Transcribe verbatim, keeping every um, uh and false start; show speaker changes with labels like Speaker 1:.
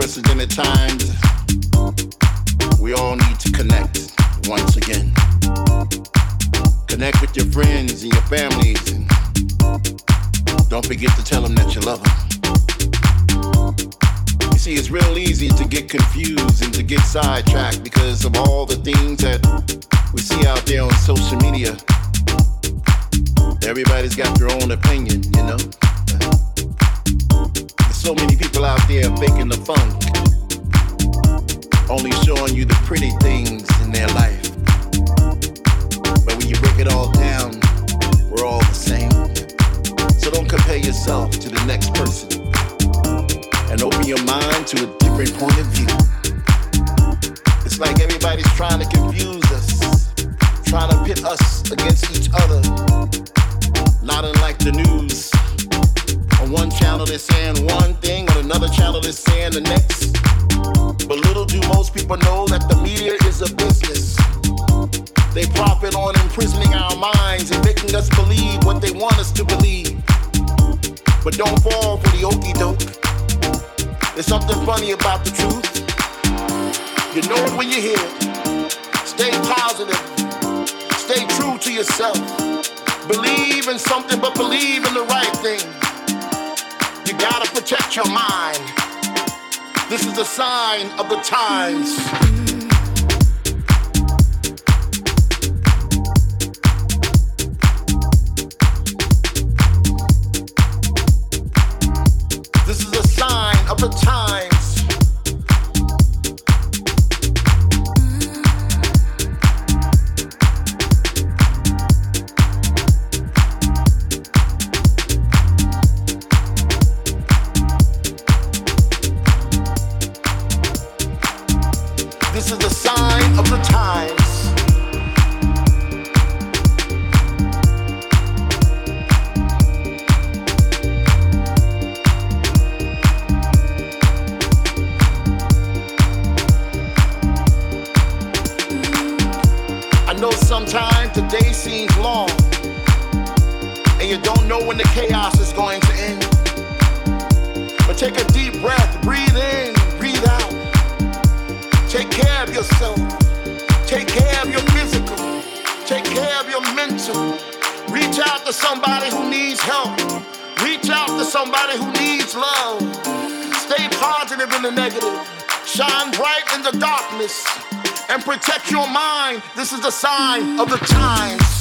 Speaker 1: unprecedented times, we all need to connect once again. Connect with your friends and your families, and don't forget to tell them that you love them. You see, it's real easy to get confused and to get sidetracked because of all the things that we see out there on social media. Everybody's got their own opinion, you know? There's so many people out there faking the funk, only showing you the pretty things in their life. But when you break it all down, we're all the same. So don't compare yourself to the next person, and open your mind to a different point of view. It's like everybody's trying to confuse us, trying to pit us against each other. Not unlike the news. On one channel they're saying one thing, on another channel they're saying the next. But little do most people know that the media is a business. They profit on imprisoning our minds and making us believe what they want us to believe. But don't fall for the okie doke. There's something funny about the truth. You know it when you hear it. Stay positive. Stay true to yourself. Believe in something, but believe in the right thing. You gotta protect your mind. This is a sign of the times. This is a sign of the times. This is a sign of the times. I know sometimes the day seems long, and you don't know when the chaos is going to end. But take a deep breath, breathe in, breathe out. Take care of yourself. Take care of your physical. Take care of your mental. Reach out to somebody who needs help. Reach out to somebody who needs love. Stay positive in the negative. Shine bright in the darkness. And protect your mind. This is the sign of the times.